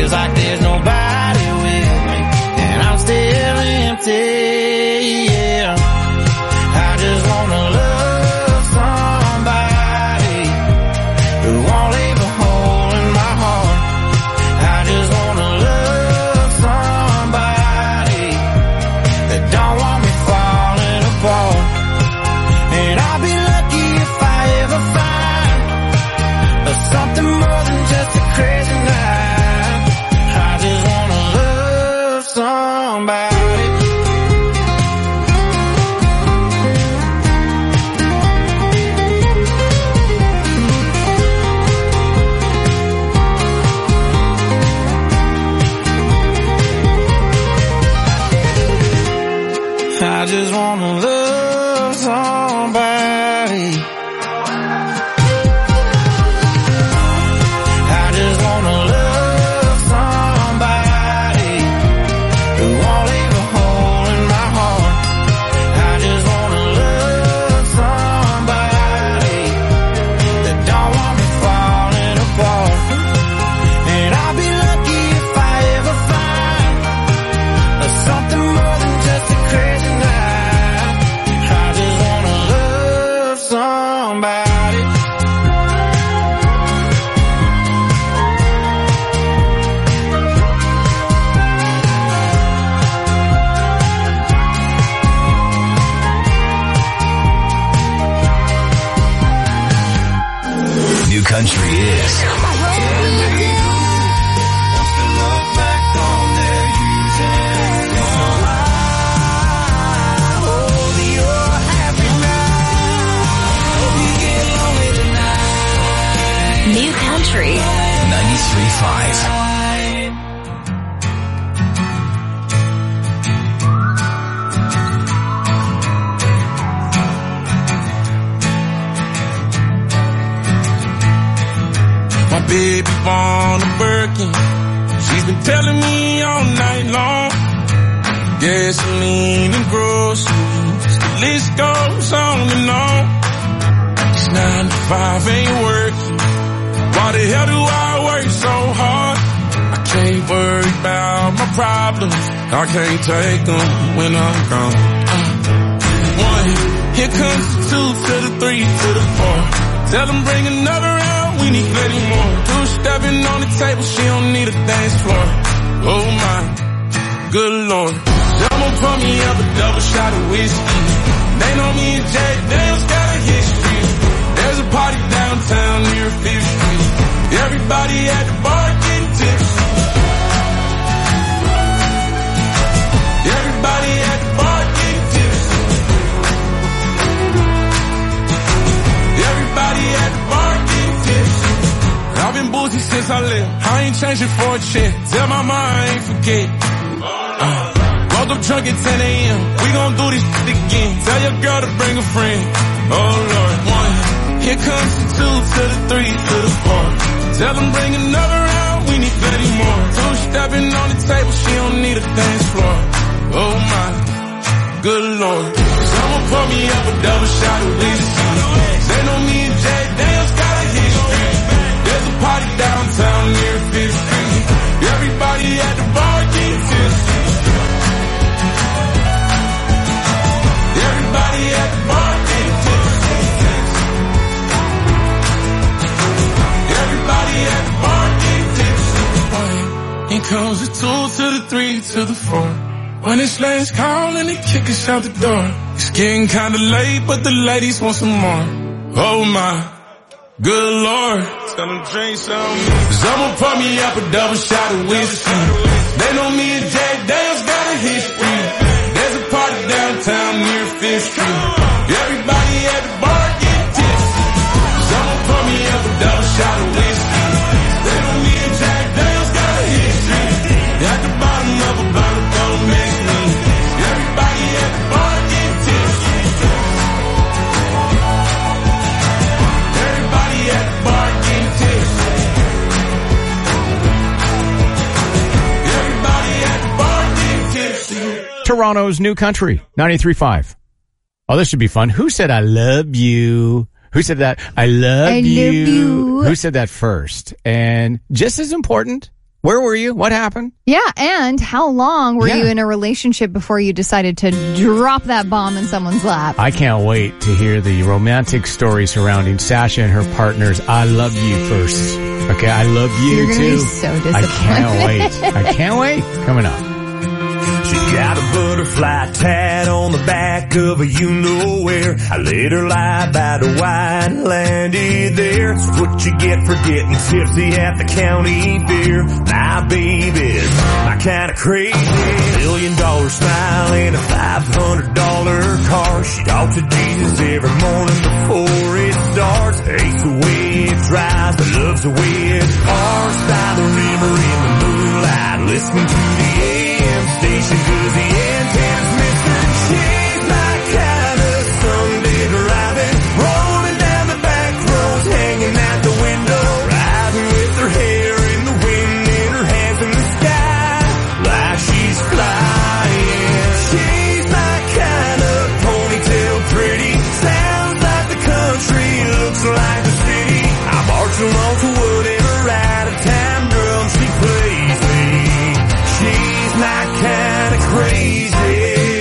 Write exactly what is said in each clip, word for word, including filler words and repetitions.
feels like there's nobody with me, and I'm still empty, yeah. I just wanna love somebody who won't leave a hole in my heart. I just wanna love somebody that don't want me falling apart. And I'll be lucky if I ever find something more than just a crazy night. I just wanna love somebody. I just wanna love somebody. I just wanna love somebody who won't leave a hole in my heart. I just wanna love somebody that don't want me falling apart. And I'll be lucky if I ever find something more than just a crazy night. I just wanna love somebody. New country is New country ninety-three point five. My baby want a Birkin. She's been telling me all night long. Gasoline and groceries, the list goes on and on. This nine to five ain't working. Why the hell do I work so hard? I can't worry about my problems. I can't take them when I'm gone. Uh, one, here comes the two to the three to the four. Tell them bring another round, we need plenty more. Two stepping on the table, she don't need a dance floor. Oh my, good lord. Someone pour me up a double shot of whiskey. They know me and Jack Daniels got a history. There's a party downtown near Fifth Street. Everybody at the bar getting tipsy. Everybody at the bar getting tipsy. Everybody at the bar getting tipsy. I've been boozy since I left. I ain't changing for a check. Tell my mom I ain't forget. Uh, woke up drunk at ten a.m. We gon' do this shit again. Tell your girl to bring a friend. Oh Lord, one. Here comes the two to the three to the four. Tell them bring another round, we need plenty more. Two stepping on the table, she don't need a dance floor. Oh my, good lord. Someone pour me up a double shot of whiskey. They know me and Jack Daniels got a history. There's a party downtown near Fifth Street. Everybody at the bar getting tipsy. Everybody at the bar getting tipsy. Everybody at the bar getting tipsy. Here comes the two to the three to the four. When it's last call and they kick us out the door. It's getting kinda late, but the ladies want some more. Oh my, good lord. Tell them drink some. Someone pour me up a double shot of whiskey. They know me and Jack Daniels got a history. There's a party downtown near Fifth Street. Everybody at the bar getting tipsy. Someone pour me up a double shot of whiskey. They know me and Jack Daniels got a history. At the bottom of a bottle, don't mix me. Everybody at the bar getting tipsy. Everybody at the bar getting tipsy. Everybody at the bar getting tipsy. Toronto's New Country, ninety-three point five. Oh, this should be fun. Who said I love you? Who said that? I love I you. love you. Who said that first? And just as important, Where were you? What happened? Yeah, and how long were Yeah. you in a relationship before you decided to drop that bomb in someone's lap? I can't wait to hear the romantic story surrounding Sasha and her partner's I love you first. Okay, I love you You're gonna too. be so I disappointed. can't wait. I can't wait. Coming up. She got a butterfly tat on the back of a you-know-where. I let her lie by the wine, landed there. It's what you get for getting tipsy at the county fair. My baby's my kind of crazy. Million dollar smile and a five hundred dollar car. She talks to Jesus every morning before it starts. Hates the way it drives, but loves the way it parks by the river in the moonlight, listening to the A M station cause the antenna's missing. She's my kind of Sunday driving, rolling down the back roads, hanging out the window, riding with her hair in the wind and her hands in the sky, like she's flying. She's my kind of ponytail pretty, sounds like the country, looks like the city. I march along to whatever out of time drum she plays me. She's my kind of crazy.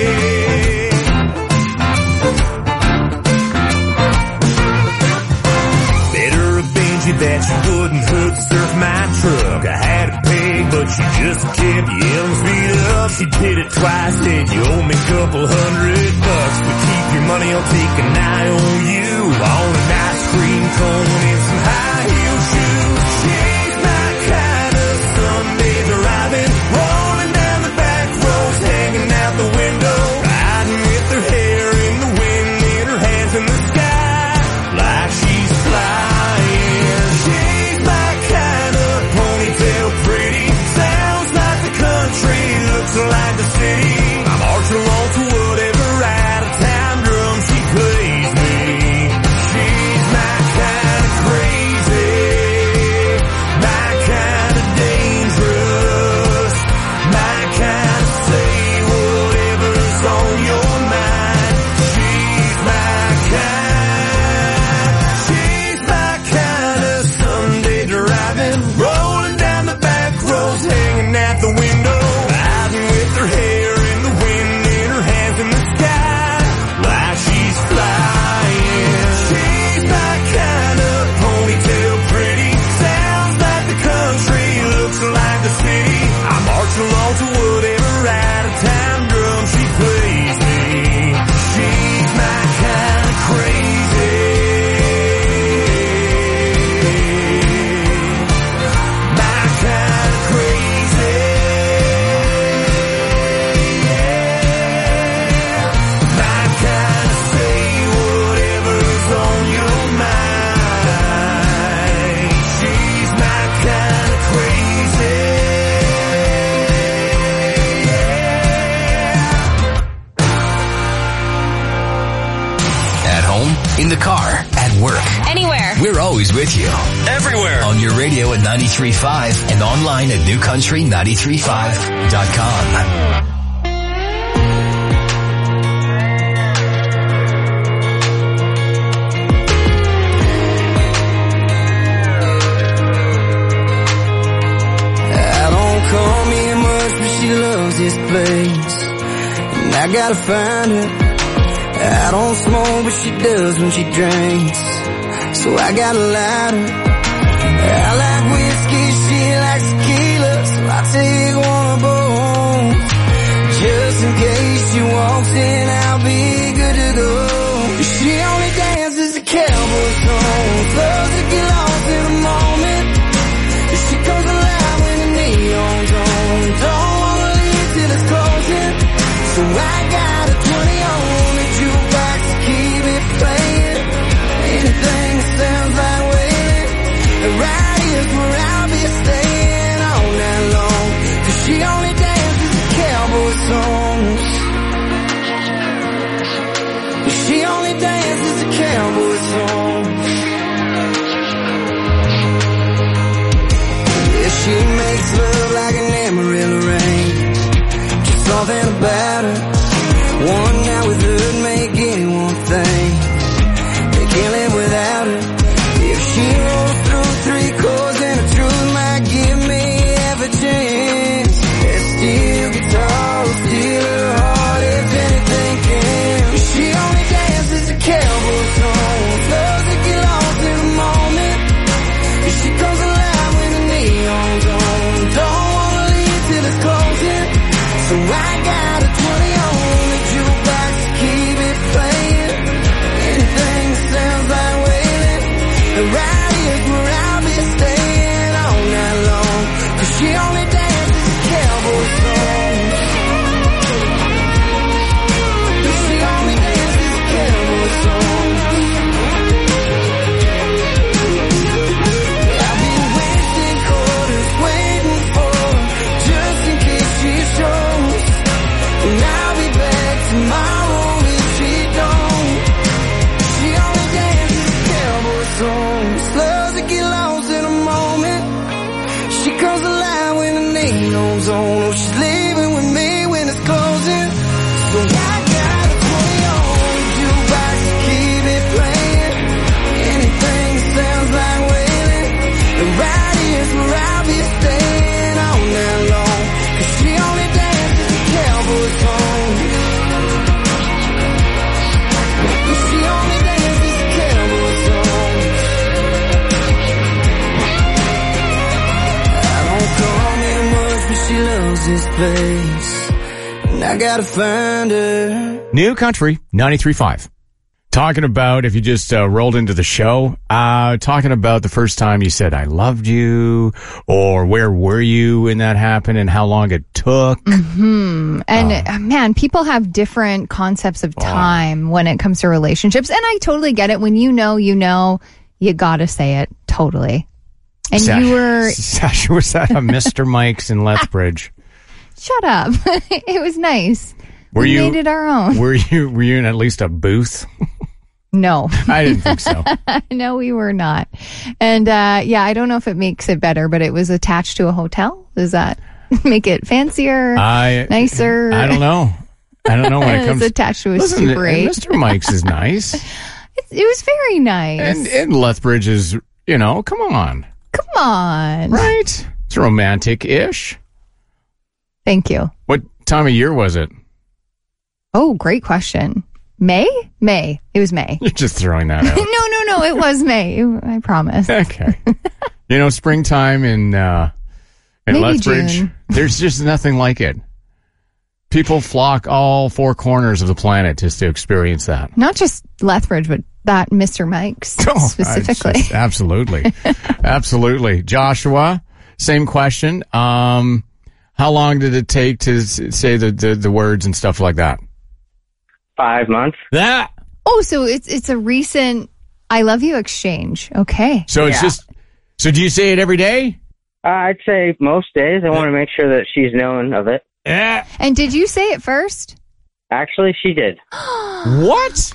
Better a Benji that she wouldn't hook surf my truck. I had to pay, but she just kept yelling speed up. She did it twice, said you owe me a couple hundred bucks, but keep your money, I'll take an eye on you. On an ice cream cone and some high heel shoes. She's my kind of Sunday driving, rolling down the back roads, hanging out the window, riding with her hair in the wind and her hands in the sky, like she's flying. She's my kind of ponytail pretty, sounds like the country, looks like the city. I march along to whatever out of time drum she plays me. She's my kind of crazy, my kind of dangerous, my kind of say whatever's on your mind. She's my kind, she's my kind of Sunday driving, rolling down the back roads, hanging out the window, riding with her hair in the wind and her hands in the sky, like she's flying. She's my kind of ponytail pretty, sounds like the country, looks like the city. I march along to whatever out of time drum she plays me. She's my kind of crazy, my kind of crazy, my kind of say whatever's on your mind. She's my kind of crazy. At home, in the car, at work. Anywhere. We're always with you. Everywhere. On your radio at ninety-three point five and online at new country ninety-three point five dot com. I don't call me much, but she loves this place, and I gotta find her. I don't smoke, but she does when she drinks, so I got a lighter. I like whiskey, she likes tequila, so I take one of both. Just in case she walks in, I'll be good to go. She only dances to cowboy songs, loves to get lost in the moment. She comes alive when the neon's on, don't wanna leave till it's closing. So I got a twenty on the jukebox to keep it playing. Anything that sounds like waiting, right here's where I'll be staying all night long. Cause she only dances to cowboy songs. game's on. Oh, she's leaving with me when it's closing. So I got a twenty on jukebox to keep it playing. Anything that sounds like wailing. And right here's where I'll be staying all night long. Cause she only dances to Cowboys song. She only dances to Cowboys song. I don't call me much, but she loves this place. And I gotta find her. New Country ninety-three point five. Talking about, if you just uh, rolled into the show, uh, talking about the first time you said, I loved you, or where were you when that happened and how long it took. Mm-hmm. And uh, man, people have different concepts of time when it comes to relationships. And I totally get it. When you know, you know, you gotta say it. Totally. And Sasha, you were... Sasha was at a Mister Mike's in Lethbridge. Shut up. It was nice. Were we you, made it our own. Were you, were you in at least a booth? No. I didn't think so. No, we were not. And uh, yeah, I don't know if it makes it better, but it was attached to a hotel. Does that make it fancier, I, nicer? I don't know. I don't know when it comes. It's attached to a Listen, Super eight. Mister Mike's is nice. It, it was very nice. And, and Lethbridge is, you know, come on. Come on. Right? It's romantic-ish. Thank you. What time of year was it? Oh, great question. May? May. It was May. You're just throwing that out. no, no, no. It was May. I promise. Okay. You know, springtime in, uh, in Maybe Lethbridge, June. there's just nothing like it. People flock all four corners of the planet just to experience that. Not just Lethbridge, but that Mister Mike's Oh, specifically. it's just- absolutely. Absolutely. Joshua, same question. Um, how long did it take to s- say the, the, the words and stuff like that? Five months. That. Oh, so it's it's a recent I love you exchange. Okay. So it's Yeah. just, so do you say it every day? Uh, I'd say most days. I want to make sure that she's known of it. Yeah. And did you say it first? Actually, she did. What?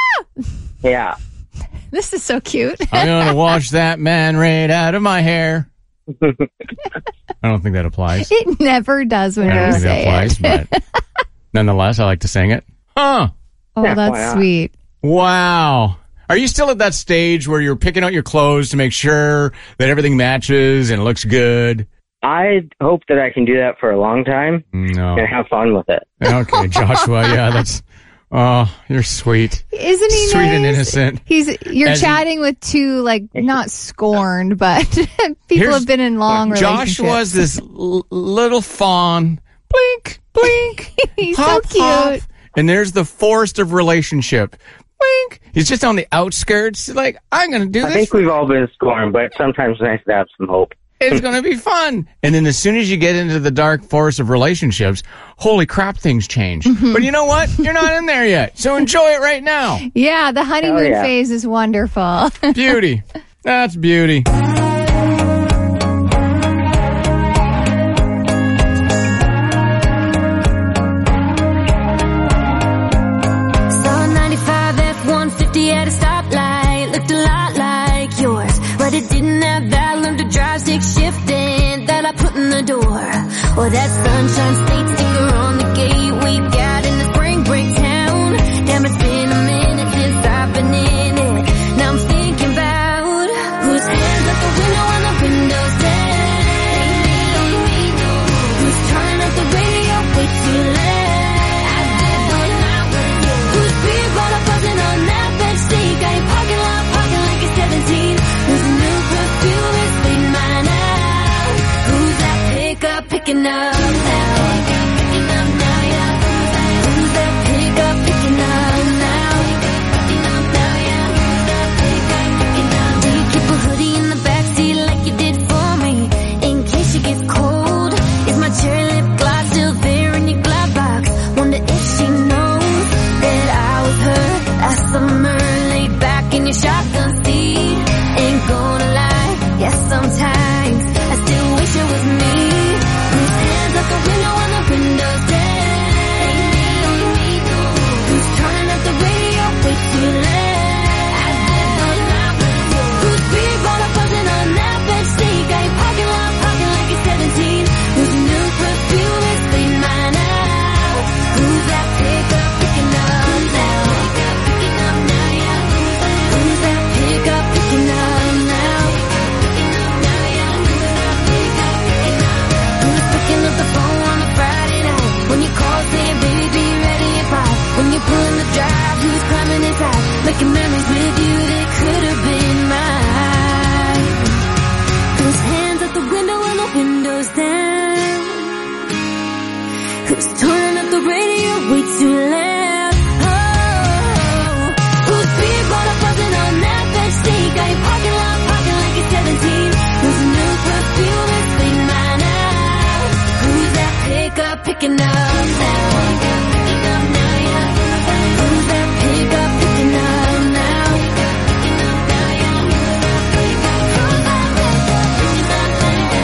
Yeah. This is so cute. I'm going to wash that man right out of my hair. I don't think that applies. It never does when I don't you think that say applies, it. but nonetheless, I like to sing it. Huh. Oh, Yeah, why that's not? sweet. Wow. Are you still at that stage where you're picking out your clothes to make sure that everything matches and looks good? I hope that I can do that for a long time No. and have fun with it. Okay, Joshua. Yeah, that's. Oh, you're sweet. Isn't he Sweet nice? and innocent. He's you're As he- chatting with two like not scorned, but people Here's- have been in long relationships. Joshua's this l- little fawn. Blink, blink. He's hop, so cute. hop. And there's the forest of relationship. Blink. He's just on the outskirts. Like, I'm going to do I this. think for- we've all been scorned, but sometimes it's nice to have some hope. It's going to be fun. And then as soon as you get into the dark forest of relationships, holy crap, things change. Mm-hmm. But you know what? You're not in there yet. So enjoy it right now. Yeah, the honeymoon Oh, yeah. phase is wonderful. Beauty. That's beauty. Saw ninety-five F one fifty at a stoplight, looked a lot like yours, but it didn't have that learn to drive stick shifting that I put in the door, or that sunshine state sticker on the gate we got in the spring break town. Damn, it's been a minute since I've been in it. Now I'm thinking about whose hands out the window on the window's down, who's turning up the radio way too loud. Whose beer bottle buzzing on that bench seat? Got your parking lot parking like it's seventeen. Whose new perfume is bleeding mine out? Who's that pickup picking up now? Picking up now, yeah. Who's that pickup picking up now? Picking up now, yeah. Who's that pickup picking up? Do you keep a hoodie in the backseat like you did for me in case it gets cold? Is my cherry lip gloss still there in your glove box? Wonder if she knows that I was her last summer, laid back in your shotgun seat. Ain't gonna lie, yes, sometimes I still wish it was me. Whose hands up the was turning up the radio way too loud. Oh, whose beer bottle buzzing on that bench seat? Got your parking lot parking like you're seventeen. Whose new perfume is clean mine out? Who's that pickup picking up now? Picking up now, yeah. Who's that pickup picking up now? Picking up now, yeah. Who's that pickup picking up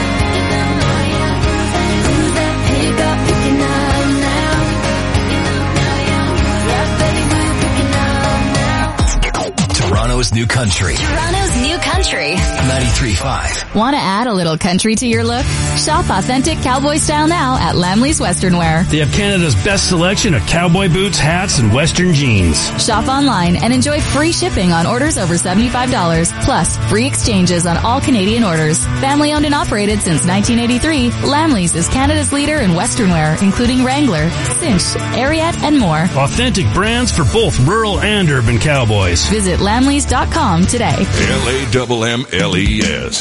now? Who's that pickup picking up now? Picking up now, yeah. Yeah, baby, who you picking up now? Toronto's new country. Toronto's new country. ninety-three point five. Want to add a little country to your look? Shop authentic cowboy style now at Lamley's Western Wear. They have Canada's best selection of cowboy boots, hats, and Western jeans. Shop online and enjoy free shipping on orders over seventy-five dollars, plus free exchanges on all Canadian orders. Family owned and operated since nineteen eighty-three, Lamley's is Canada's leader in Western wear, including Wrangler, Cinch, Ariat, and more. Authentic brands for both rural and urban cowboys. Visit lamleys dot com today. L A M M L E S.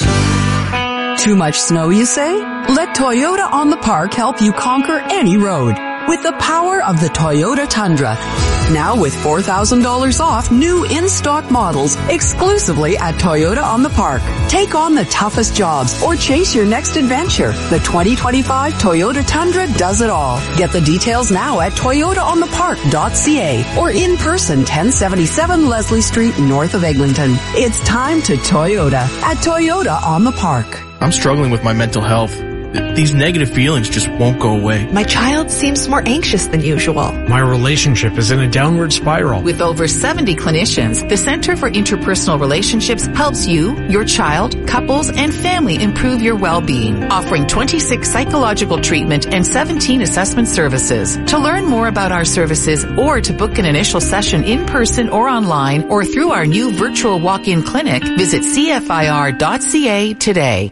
Too much snow, you say? Let Toyota on the Park help you conquer any road with the power of the Toyota Tundra. Now with four thousand dollars off new in-stock models exclusively at Toyota on the Park. Take on the toughest jobs or chase your next adventure. The twenty twenty-five Toyota Tundra does it all. Get the details now at toyota on the park dot c a or in person ten seventy-seven Leslie Street north of Eglinton. It's time to Toyota at Toyota on the Park. I'm struggling with my mental health. These negative feelings just won't go away. My child seems more anxious than usual. My relationship is in a downward spiral. With over seventy clinicians, the Center for Interpersonal Relationships helps you, your child, couples, and family improve your well-being, offering twenty-six psychological treatment and seventeen assessment services. To learn more about our services or to book an initial session in person or online or through our new virtual walk-in clinic, visit c f i r dot c a today.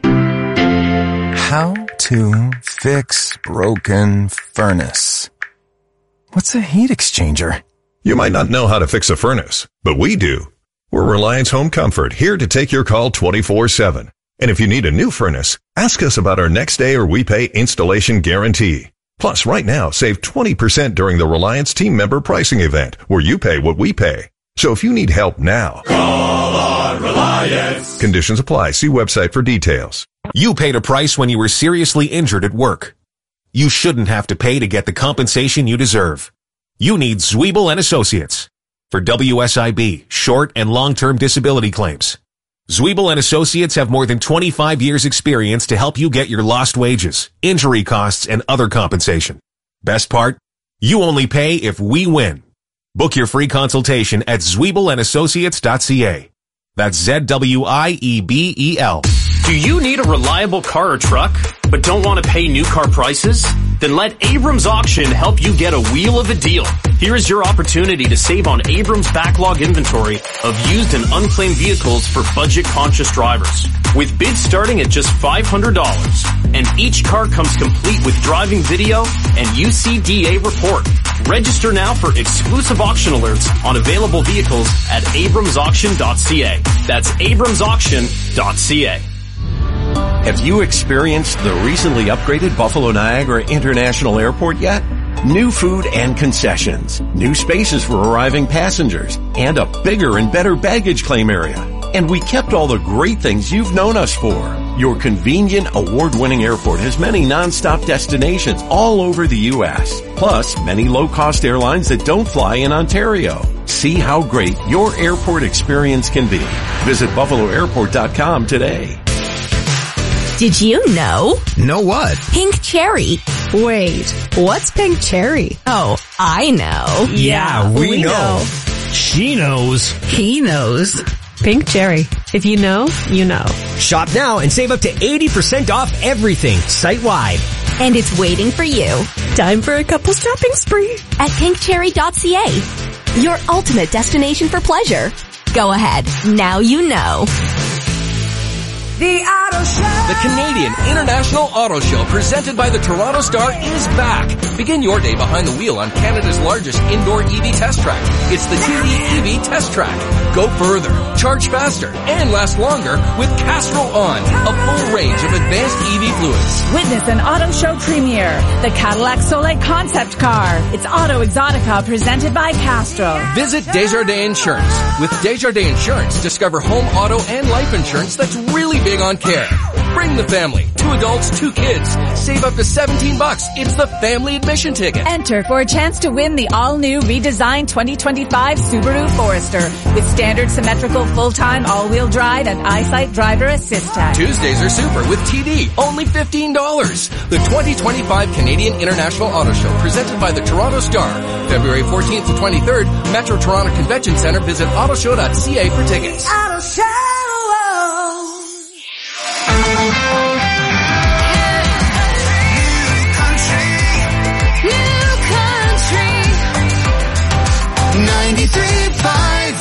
How to fix broken furnace. What's a heat exchanger? You might not know how to fix a furnace, but we do. We're Reliance Home Comfort, here to take your call twenty-four seven. And if you need a new furnace, ask us about our next day or we pay installation guarantee. Plus, right now, save twenty percent during the Reliance team member pricing event, where you pay what we pay. So if you need help now, Call on Reliance. Conditions apply. See website for details. You paid a price when you were seriously injured at work. You shouldn't have to pay to get the compensation you deserve. You need Zwiebel and Associates for W S I B, short and long-term disability claims. Zwiebel and Associates have more than twenty-five years experience to help you get your lost wages, injury costs, and other compensation. Best part? You only pay if we win. Book your free consultation at zwiebel and associates dot c a. That's Z W I E B E L. Do you need a reliable car or truck, but don't want to pay new car prices? Then let Abrams Auction help you get a wheel of a deal. Here is your opportunity to save on Abrams' backlog inventory of used and unclaimed vehicles for budget-conscious drivers. With bids starting at just five hundred dollars, and each car comes complete with driving video and U C D A report. Register now for exclusive auction alerts on available vehicles at abrams auction dot c a. That's abrams auction dot c a. Have you experienced the recently upgraded Buffalo Niagara International Airport yet? New food and concessions, new spaces for arriving passengers, and a bigger and better baggage claim area. And we kept all the great things you've known us for. Your convenient, award-winning airport has many non-stop destinations all over the U S, plus many low-cost airlines that don't fly in Ontario. See how great your airport experience can be. Visit buffalo airport dot com today. Did you know? Know what? Pink cherry. Wait, what's pink cherry? Oh, I know. Yeah, we, we know. know. She knows. He knows. Pink cherry. If you know, you know. Shop now and save up to eighty percent off everything site-wide. And it's waiting for you. Time for a couple's shopping spree at pink cherry dot c a. Your ultimate destination for pleasure. Go ahead. Now you know. The Auto Show. The Canadian International Auto Show presented by the Toronto Star is back. Begin your day behind the wheel on Canada's largest indoor E V test track. It's the T D E V Test Track. Go further, charge faster, and last longer with Castrol On, a full range of advanced E V fluids. Witness an auto show premiere, the Cadillac Soleil concept car. It's Auto Exotica presented by Castrol. Visit Desjardins Insurance. With Desjardins Insurance, discover home, auto, and life insurance that's really big on care. Bring the family. Two adults, two kids. Save up to seventeen bucks. It's the family admission ticket. Enter for a chance to win the all-new redesigned twenty twenty-five Subaru Forester with standard symmetrical full-time all-wheel drive and eyesight driver assist tech. Tuesdays are super with T D. Only fifteen dollars. The twenty twenty-five Canadian International Auto Show presented by the Toronto Star. February fourteenth to twenty-third, Metro Toronto Convention Centre. Visit autoshow dot c a for tickets. Auto Show. ninety-three point five.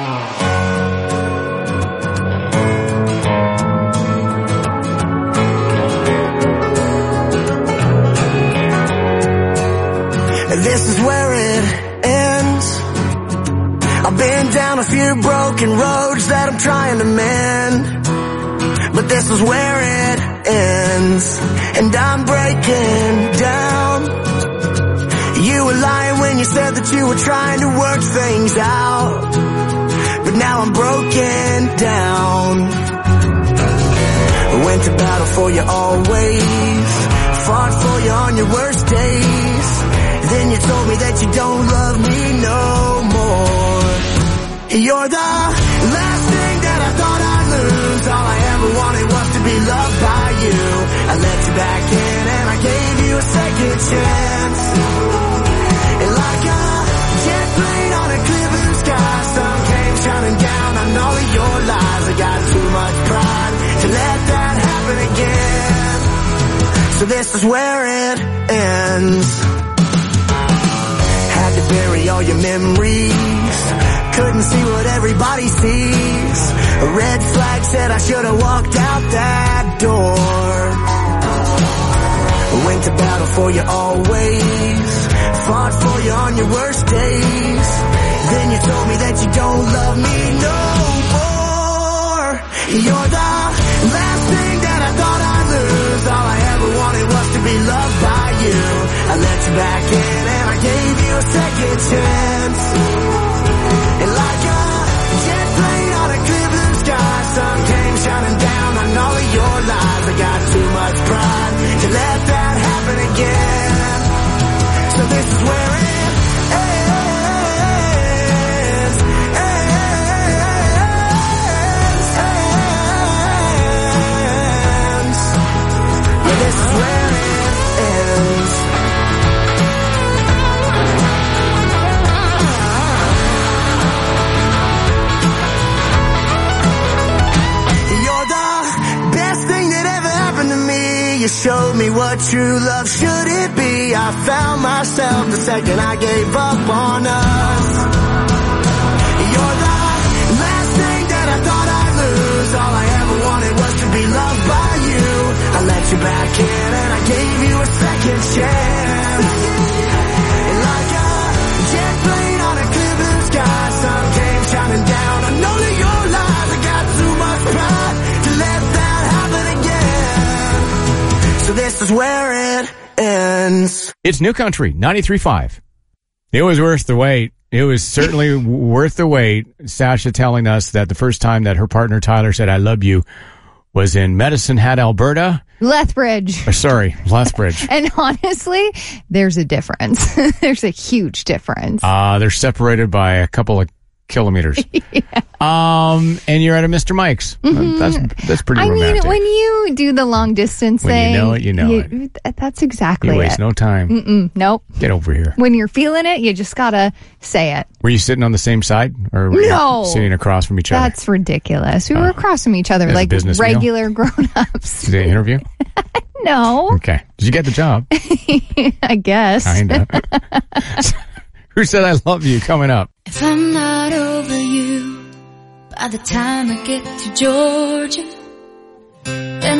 This is where it ends. I've been down a few broken roads that I'm trying to mend, but this is where it ends, and I'm breaking down. You were lying when you said that you were trying to work things out, but now I'm broken down. Went to battle for you always, fought for you on your worst days. Then you told me that you don't love me no more. You're the last thing that I thought I'd lose. All I ever wanted was to be loved by you. I let you back in and I gave you a second chance. And like a jet plane on a clear blue sky, sun came shining down on all of your lies. I got too much pride to let that happen again. So this is where it ends. Had to bury all your memories, couldn't see what everybody sees. A red flag said I should have walked out that door. Went to battle for you always, fought for you on your worst days. Then you told me that you don't love me no more. You're the last thing that I thought I'd lose. All I ever wanted was to be loved by you. I let you back in and I gave you a second chance. And like a jet plane on a clear blue sky, sun came shining down on all of your lies. I got too much pride to let that happen again. So this is where it ends. Ends. Ends. Yeah, this is where it ends. You showed me what true love should it be. I found myself the second I gave up on us. You're the last thing that I thought I'd lose. All I ever wanted was to be loved by you. I let you back in and I gave you a second chance. And like a jet plane on a clear blue sky, sun came shining down on all of your lies. I got too much pride to let that happen again. So this is where it ends. It's New Country, ninety-three point five. It was worth the wait. It was certainly worth the wait. Sasha telling us that the first time that her partner Tyler said, I love you, was in Medicine Hat, Alberta. Lethbridge. Or, sorry, Lethbridge. And honestly, there's a difference. There's a huge difference. Uh, they're separated by a couple of kilometers. Yeah. Um, and you're at a Mister Mike's. Mm-hmm. That's that's pretty I romantic. mean, when you do the long distance when thing, you know it, you know you, it. That's exactly you waste it. no time. Mm-mm, nope. Get over here. When you're feeling it, you just gotta say it. Were you sitting on the same side, or were no. you sitting across from each other? That's ridiculous. We were uh, across from each other like regular grown-ups. Did they interview? No. Okay. Did you get the job? I guess. Kinda. Who said I love you coming up? If I'm not over you by the time I get to Georgia,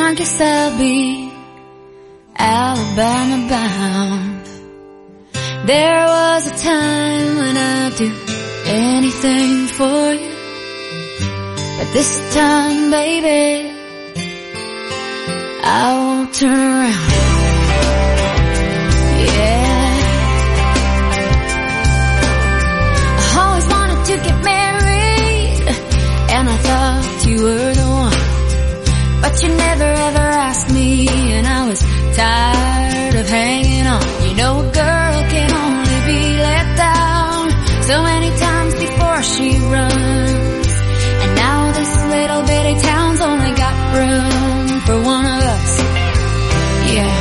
I guess I'll be Alabama bound. There was a time when I'd do anything for you, but this time, baby, I won't turn around. Yeah, I always wanted to get married, and I thought you were the one, but you never ever asked me, and I was tired of hanging on. You know a girl can only be let down so many times before she runs, and now this little bitty town's only got room for one of us. Yeah.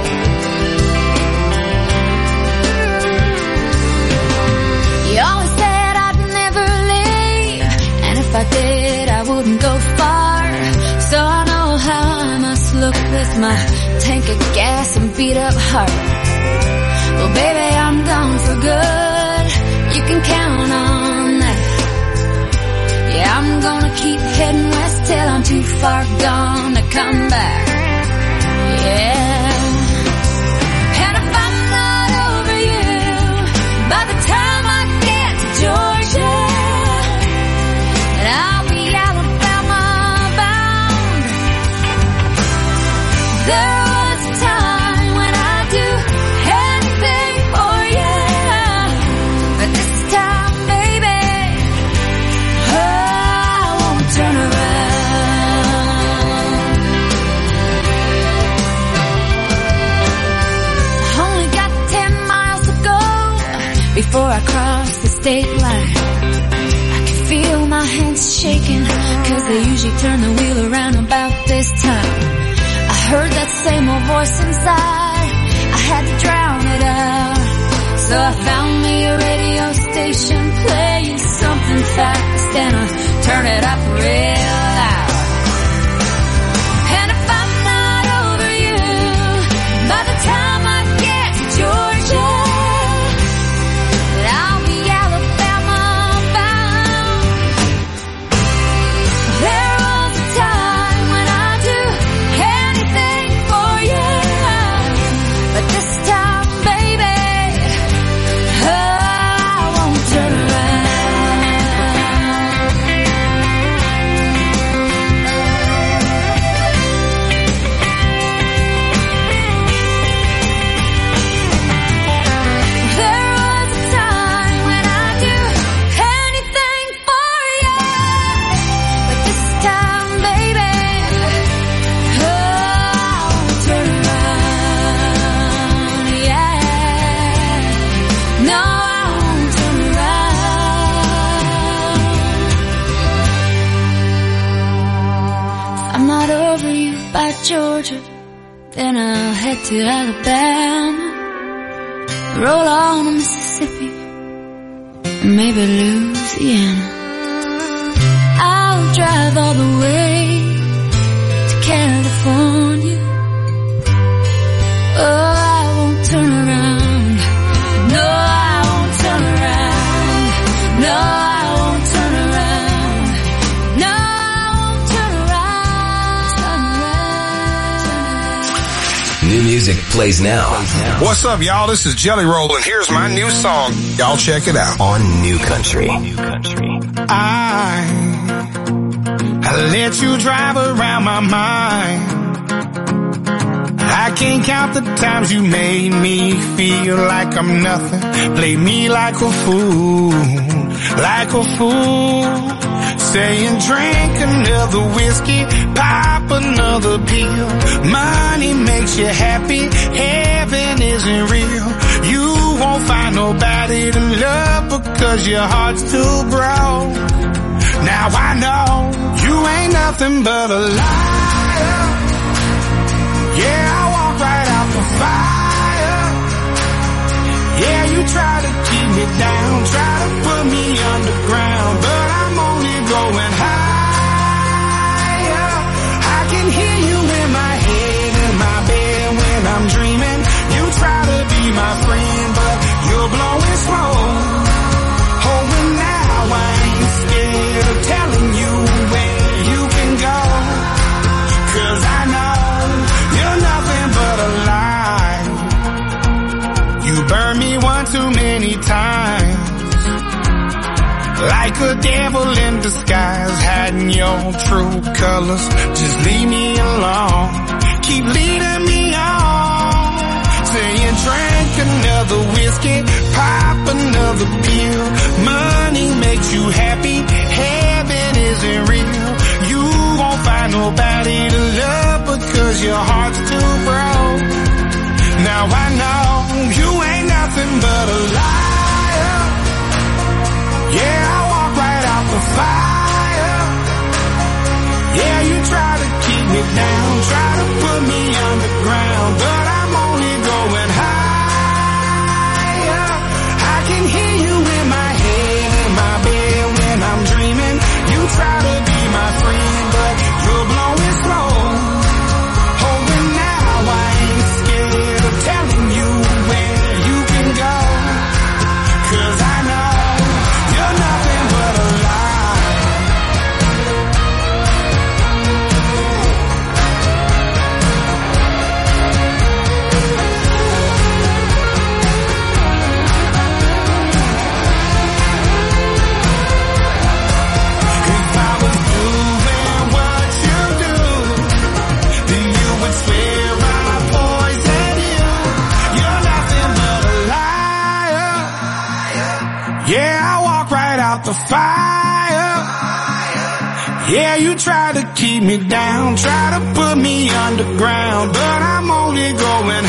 You always said I'd never leave, and if I did I wouldn't go far, so I know how I must look with my tank of gas and beat up heart. Well, baby, I'm gone for good, you can count on that. Yeah, I'm gonna keep heading west till I'm too far gone to come back. Yeah. And if I'm not over you by the time I get to Georgia, then I'll be Alabama bound. There was a time when I'd do anything for you, but this time, baby, oh, I won't turn around. I only got ten miles to go before I cross the state line. I can feel my hands shaking, cause they usually turn the wheel around about this time. I heard that same old voice inside, I had to drown it out, so I found me a radio station playing something fast, and I turn it up real loud. And if I'm not over you by the time I get to Georgia, then I'll be Alabama bound. There was a time when I'd do anything for you, but this time, baby, oh, I won't turn around. There was a time when I'd do anything for you, but this time, baby, oh, I won't turn around. Yeah, no, I won't turn around. If I'm not over you by Georgia, then I'll head to Alabama, roll on to Mississippi, and maybe Louisiana. I'll drive all the way to California. Oh, I won't turn around. No, I won't turn around. No, I won't turn around. No, I won't turn around. New music plays now. What's up, y'all? This is Jelly Roll, and here's my new song. Y'all check it out. On New Country. I, I let you drive around my mind. I can't count the times you made me feel like I'm nothing. Play me like a fool, like a fool. Saying drink another whiskey, pop another pill. Money makes you happy, heaven isn't real. You won't find nobody to love because your heart's too broke. Now I know you ain't nothing but a liar. Yeah, I walk right out the fire. Yeah, you try to keep me down, try to put me underground, but I'm only going higher. I can hear you in my head, in my bed when I'm dreaming. You try to be my friend, but you're blowing smoke. Oh, and now I ain't scared of telling you where you can go, 'cause I know hurt me one too many times. Like a devil in disguise, hiding your true colors. Just leave me alone. Keep leading me on. Saying drink another whiskey, pop another pill. Money makes you happy, heaven isn't real. You won't find nobody to love because your heart's too broke. Now I know you ain't nothing but a liar. Yeah, I walk right out the fire. Yeah, you try to keep me down, try to put me underground, but I'm only going higher. I can hear you in my head, in my bed when I'm dreaming. You try to be my friend, but you're blowing smoke. Hoping now I ain't scared of telling you where you can go. Cause I know you're nothing but a lie. If I was doing what you do, then you would swear I poisoned you. You're nothing but a liar. Yeah, I walk right out the fire. Yeah, you try to keep me down, try to put me underground, but I'm only going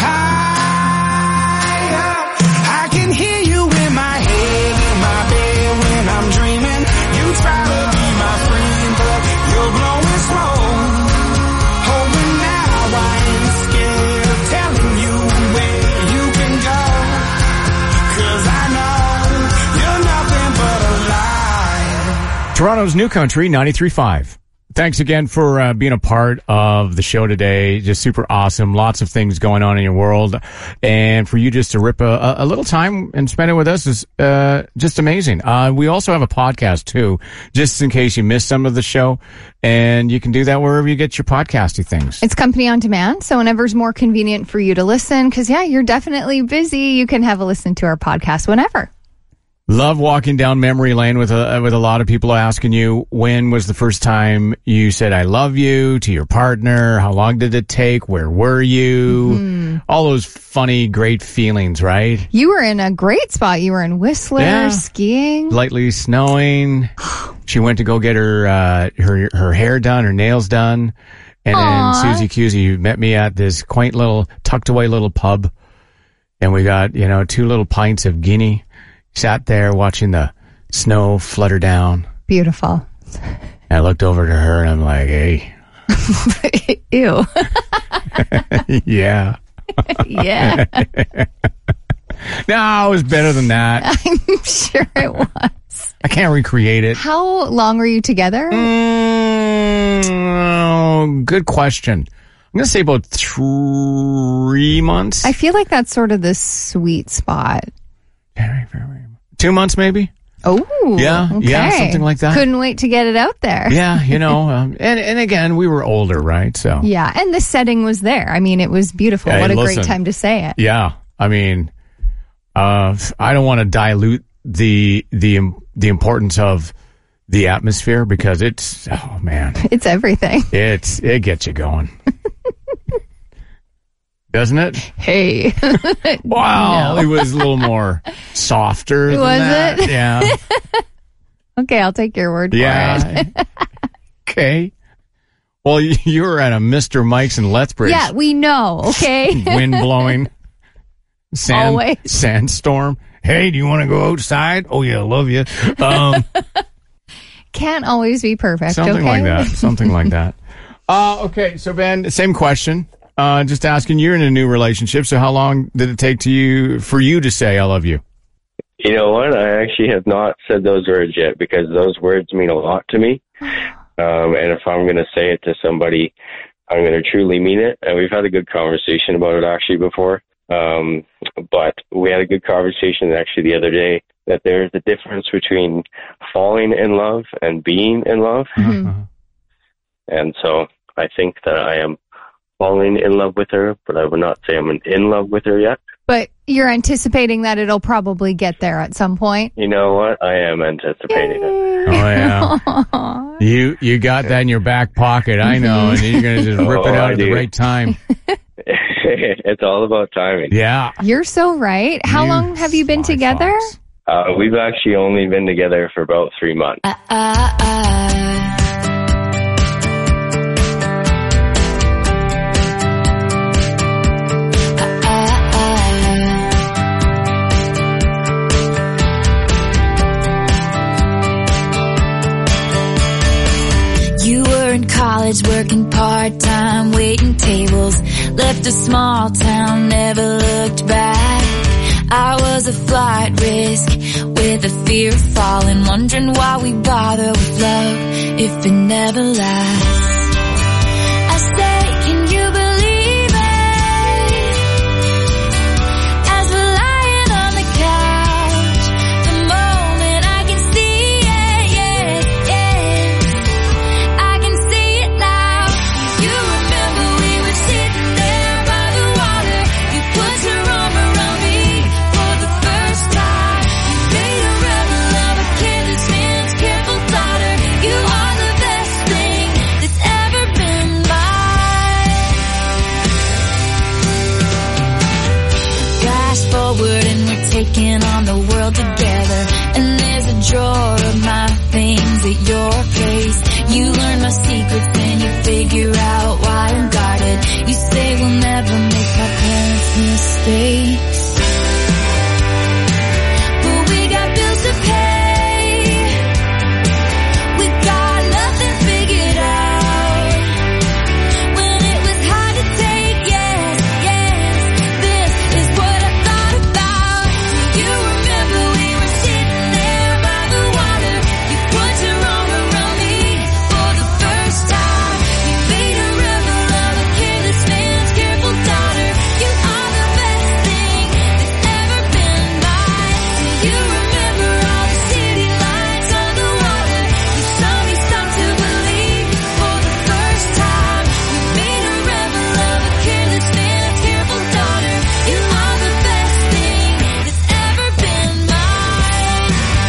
higher. I can hear you in my head, in my bed when I'm dreaming. You try to be my friend, but you're blowing smoke. Hoping now I ain't scared of telling you where you can go. Cause I know you're nothing but a lie. Toronto's New Country ninety-three point five. Thanks again for uh, being a part of the show today. Just super awesome. Lots of things going on in your world. And for you just to rip a, a little time and spend it with us is uh, just amazing. Uh, we also have a podcast, too, just in case you missed some of the show. And you can do that wherever you get your podcasty things. It's company on demand, so whenever's more convenient for you to listen, because, yeah, you're definitely busy. You can have a listen to our podcast whenever. Love walking down memory lane with a, with a lot of people asking you, when was the first time you said I love you to your partner? How long did it take? Where were you? Mm-hmm. All those funny, great feelings, right? You were in a great spot. You were in Whistler, yeah. skiing. Lightly snowing. She went to go get her, uh, her, her hair done, her nails done. And Aww. then Susie Cusey met me at this quaint little, tucked away little pub. And we got, you know, two little pints of Guinea. Sat there watching the snow flutter down. Beautiful. I looked over to her and I'm like, hey. Ew. Yeah. Yeah. No, it was better than that. I'm sure it was. I can't recreate it. How long were you together? Mm, good question. I'm going to say about three months. I feel like that's sort of the sweet spot. Very, very. Two months, maybe. Oh, yeah, okay. yeah, something like that. Couldn't wait to get it out there. Yeah, you know, um, and and again, we were older, right? So yeah, and the setting was there. I mean, it was beautiful. Hey, what a listen, great time to say it. Yeah, I mean, uh, I don't want to dilute the the the importance of the atmosphere because it's oh man, it's everything. It's it gets you going. Doesn't it? Hey. Wow. No. It was a little more softer than was that. it? Yeah. Okay, I'll take your word for yeah. it. Okay. Well, you were at a Mister Mike's in Lethbridge. Yeah, we know, okay? Wind blowing. Sand, Always. Sandstorm. Hey, do you want to go outside? Oh, yeah, I love you. Um, Can't always be perfect, something okay? like that. Something like that. Uh, okay, so Ben, same question. Uh, just asking, you're in a new relationship, so how long did it take to you for you to say I love you? You know what? I actually have not said those words yet because those words mean a lot to me. Um, and if I'm going to say it to somebody, I'm going to truly mean it. And we've had a good conversation about it actually before. Um, but we had a good conversation actually the other day that there's a difference between falling in love and being in love. Mm-hmm. And so I think that I am falling in love with her, but I would not say I'm in love with her yet. But you're anticipating that it'll probably get there at some point. You know what? I am anticipating it. Oh, yeah. you you got that in your back pocket, I know, and you're going to just rip Oh, it out I at the do. right time. It's all about timing. Yeah. You're so right. How You long have you been together? Uh, we've actually only been together for about three months. Uh, uh. You were in college working part-time, waiting tables, left a small town, never looked back. I was a flight risk with a fear of falling, wondering why we bother with love if it never lasts. I say, can you believe it? As we're lying on the couch, the moment I can see it, yes, yes, I can see it now. You remember we were sitting there by the water, you put your arm around me for the first time. You made a rebel of a careless man's careful daughter. You are the best thing that's ever been mine. Flash forward and we're taking on the world together, and there's a drawer of my things at your place. You learn my secrets and you figure out why I'm guarded. You say we'll never make my parents' mistakes, but we got bills to pay. We got nothing figured out. When it was hard to take, yes, yes, this is what I thought about. You remember we were sitting there by the water, you put your arm around me for the first time. You made a rebel of a careless man's careful daughter. You are the best thing that's ever been mine. You remember all the city lights on the water. You saw me start to believe for the first time. You made a rebel of a careless man's careful daughter. You are the best thing that's ever been mine.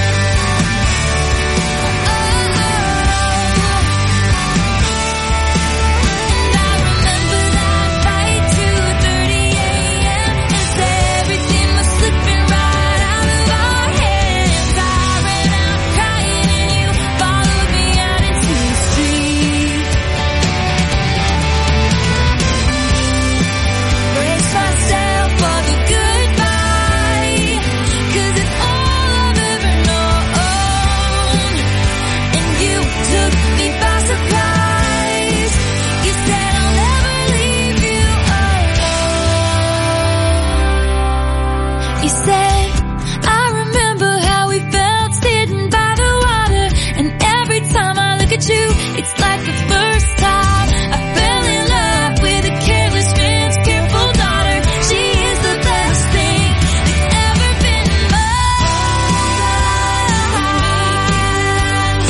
And I remember that fight, two thirty a.m. as everything was slipping right out of our hands. I ran out crying and you followed me out into the street. Brace myself for the goodbye, 'cause it's all I've ever known. And you took me by surprise. You said I'll never leave you alone. You said, I remember how we felt sitting by the water, and every time I look at you, it's like the first time I fell in love with a careless man's careful daughter. She is the best thing that's ever been mine.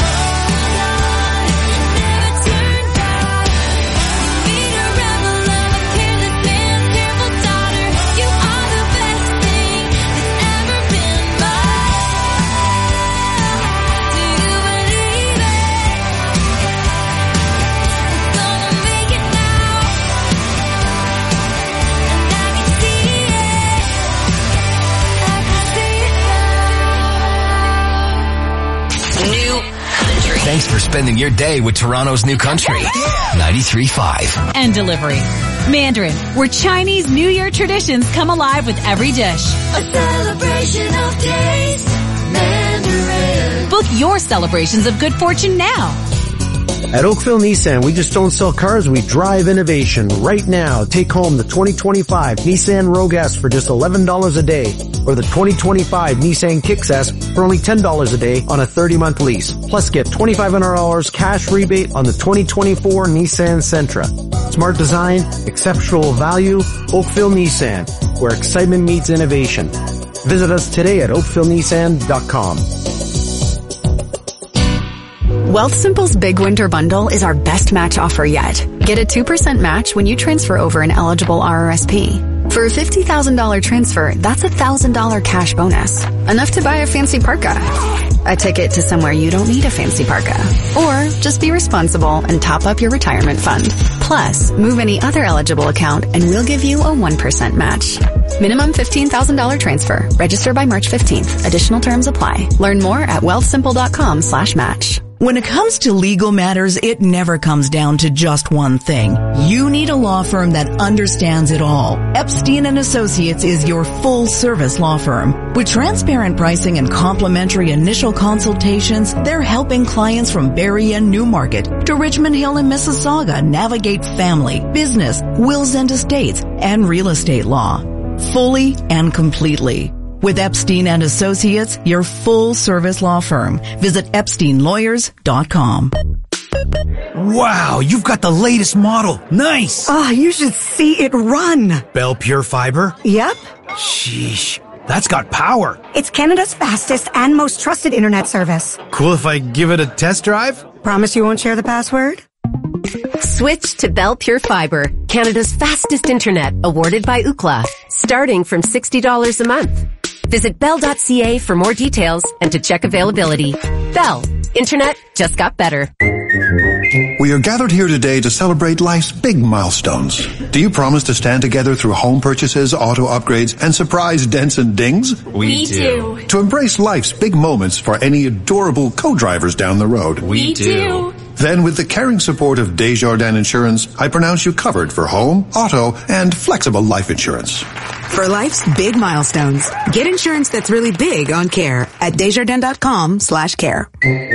Never turn back. Meet a rebel of a careless man's careful daughter. You are the best thing that's ever been mine. Do you believe it? We're gonna make it now, and I can see it. I can see it now. New Country. Thanks for spending your day with Toronto's New Country. ninety-three point five. And delivery. Mandarin, where Chinese New Year traditions come alive with every dish. A celebration of taste, Mandarin. Book your celebrations of good fortune now. At Oakville Nissan, we just don't sell cars, we drive innovation. Right now, take home the twenty twenty-five Nissan Rogue S for just eleven dollars a day, or the twenty twenty-five Nissan Kicks S for only ten dollars a day on a thirty-month lease. Plus, get twenty-five hundred dollars cash rebate on the twenty twenty-four Nissan Sentra. Smart design, exceptional value, Oakville Nissan, where excitement meets innovation. Visit us today at oakville nissan dot com. Wealthsimple's Big Winter Bundle is our best match offer yet. Get a two percent match when you transfer over an eligible R R S P. For For a fifty thousand dollars transfer, that's a one thousand dollars cash bonus. Enough to buy a fancy parka. A ticket to somewhere you don't need a fancy parka. Or just be responsible and top up your retirement fund. Plus, move any other eligible account and we'll give you a one percent match. Minimum fifteen thousand dollars transfer. Register by March fifteenth. Additional terms apply. Learn more at wealthsimple.com slash match. When it comes to legal matters, it never comes down to just one thing. You need a law firm that understands it all. Epstein and Associates is your full-service law firm. With transparent pricing and complimentary initial consultations, they're helping clients from Barrie and Newmarket to Richmond Hill and Mississauga navigate family, business, wills and estates, and real estate law. Fully and completely. With Epstein and Associates, your full-service law firm. Visit epstein lawyers dot com. Wow, you've got the latest model. Nice! Oh, you should see it run. Bell Pure Fiber? Yep. Sheesh, that's got power. It's Canada's fastest and most trusted internet service. Cool if I give it a test drive? Promise you won't share the password? Switch to Bell Pure Fiber, Canada's fastest internet, awarded by Ookla, starting from sixty dollars a month. Visit bell dot c a for more details and to check availability. Bell. Internet just got better. We are gathered here today to celebrate life's big milestones. Do you promise to stand together through home purchases, auto upgrades, and surprise dents and dings? We, we do. To embrace life's big moments for any adorable co-drivers down the road? We, we do. Then with the caring support of Desjardins Insurance, I pronounce you covered for home, auto, and flexible life insurance. For life's big milestones, get insurance that's really big on care at desjardins.com slash care.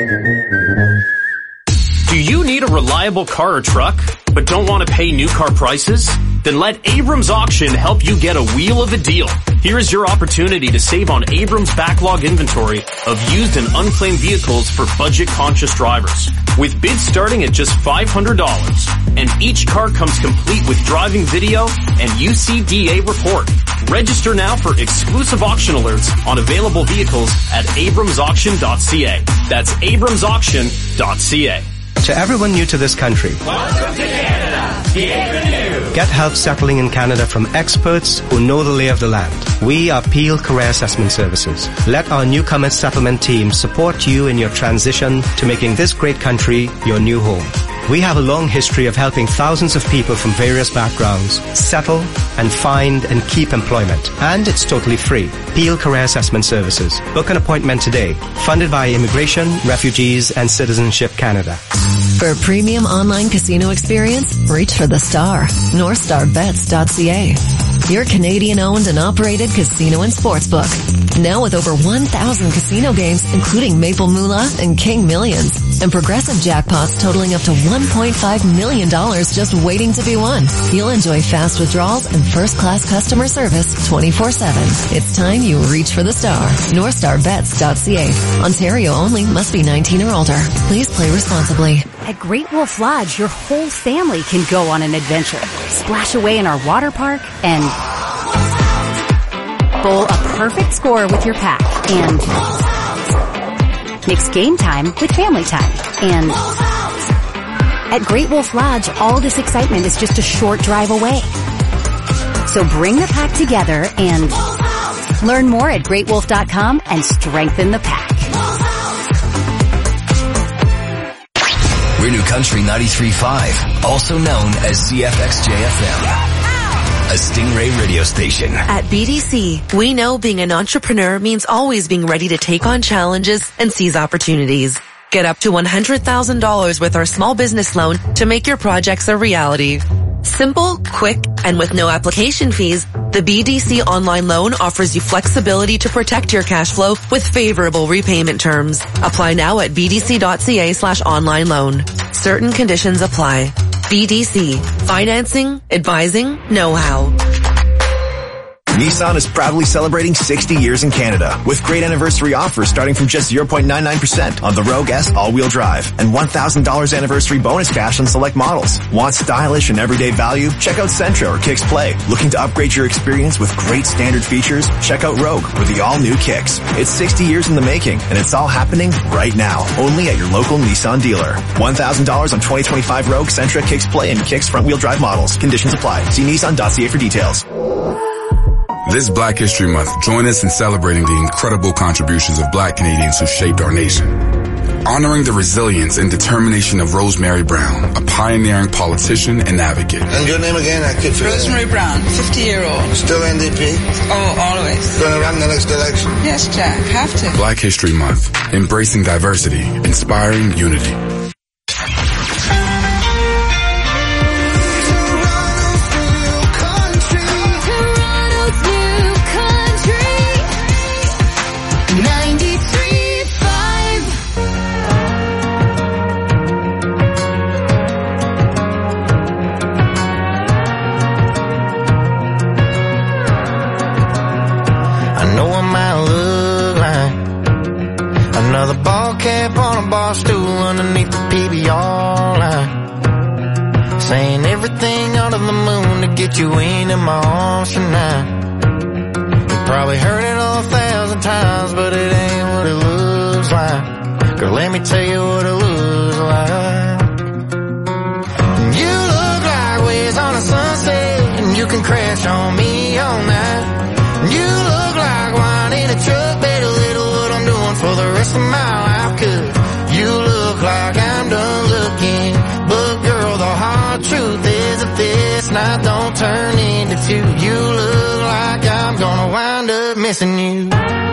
Do you need a reliable car or truck, but don't want to pay new car prices? Then let Abrams Auction help you get a wheel of a deal. Here is your opportunity to save on Abrams' backlog inventory of used and unclaimed vehicles for budget-conscious drivers. With bids starting at just five hundred dollars, and each car comes complete with driving video and U C D A report. Register now for exclusive auction alerts on available vehicles at abrams auction dot c a. That's abrams auction dot c a. To everyone new to this country, welcome to Canada. Bienvenue. Get help settling in Canada from experts who know the lay of the land. We are Peel Career Assessment Services. Let our newcomer settlement team support you in your transition to making this great country your new home. We have a long history of helping thousands of people from various backgrounds settle and find and keep employment. And it's totally free. Peel Career Assessment Services. Book an appointment today. Funded by Immigration, Refugees and Citizenship Canada. For a premium online casino experience, reach for the star. north star bets dot c a. Your Canadian-owned and operated casino and sportsbook. Now with over one thousand casino games, including Maple Moolah and King Millions. And progressive jackpots totaling up to one point five million dollars just waiting to be won. You'll enjoy fast withdrawals and first-class customer service twenty-four seven. It's time you reach for the star. north star bets dot c a. Ontario only. Must be nineteen or older. Please play responsibly. At Great Wolf Lodge, your whole family can go on an adventure. Splash away in our water park and bowl a perfect score with your pack and mix game time with family time. And at Great Wolf Lodge, all this excitement is just a short drive away. So bring the pack together and learn more at great wolf dot com and strengthen the pack. We're New Country ninety-three point five, also known as C F X J F M, a Stingray radio station. At B D C, we know being an entrepreneur means always being ready to take on challenges and seize opportunities. Get up to one hundred thousand dollars with our small business loan to make your projects a reality. Simple, quick, and with no application fees, the B D C online loan offers you flexibility to protect your cash flow with favorable repayment terms. Apply now at b d c dot c a slash online loan. Certain conditions apply. B D C. Financing, advising, know-how. Nissan is proudly celebrating sixty years in Canada with great anniversary offers starting from just zero point nine nine percent on the Rogue S all-wheel drive and one thousand dollars anniversary bonus cash on select models. Want stylish and everyday value? Check out Sentra or Kicks Play. Looking to upgrade your experience with great standard features? Check out Rogue with the all-new Kicks. It's sixty years in the making and it's all happening right now. Only at your local Nissan dealer. one thousand dollars on twenty twenty-five Rogue, Sentra, Kicks Play, and Kicks front-wheel drive models. Conditions apply. See nissan dot c a for details. This Black History Month, join us in celebrating the incredible contributions of Black Canadians who shaped our nation. Honoring the resilience and determination of Rosemary Brown, a pioneering politician and advocate. And your name again? I keep forgetting. Rosemary Brown, fifty-year-old. Still N D P? Oh, always. Going to run the next election? Yes, Jack, have to. Black History Month, embracing diversity, inspiring unity. Stool underneath the P B R line, saying everything under the moon to get you into my arms tonight. You probably heard it a thousand times, but it ain't what it looks like. Girl, let me tell you what it looks like. You look like waves on a sunset, and you can crash on me all night. You look like wine in a truck, better little what I'm doing for the rest of my life, 'cause you look like I'm done looking, but girl, the hard truth is if this night don't turn into two, you look like I'm gonna wind up missing you.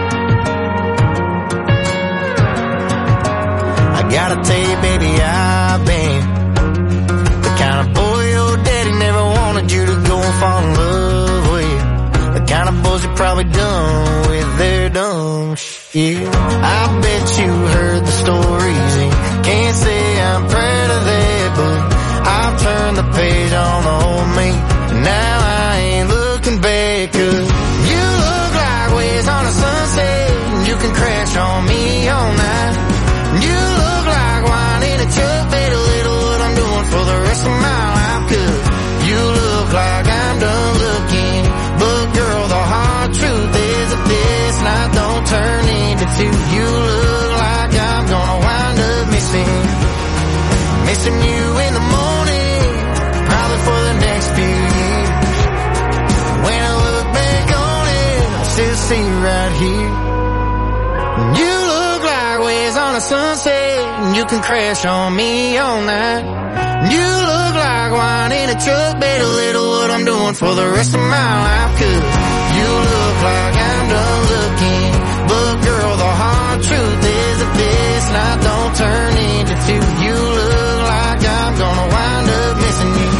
I gotta tell you, baby, I've been the kind of boy your daddy never wanted you to go and fall in love with. The kind of boys you probably done with their dumb shit. I bet you heard the stories and can't say I'm proud of that, but I've turned the page on the old me, and now I ain't looking back, 'cause you look like waves on a sunset, and you can crash on me all night. You look like wine in a truck, better little what I'm doing for the rest of my life, 'cause you look like I'm done looking, but girl, the hard truth is if this night don't turn into two, you look like I'm gonna wind up missing, missing you in the morning, probably for the next few years. When I look back on it, I still see you right here. You look like waves on a sunset, and you can crash on me all night. You look like wine in a truck, better little what I'm doing for the rest of my life, 'cause you look like I'm done looking, but girl, the hard truth is if this night don't turn into two, you look like I'm gonna wind up missing you.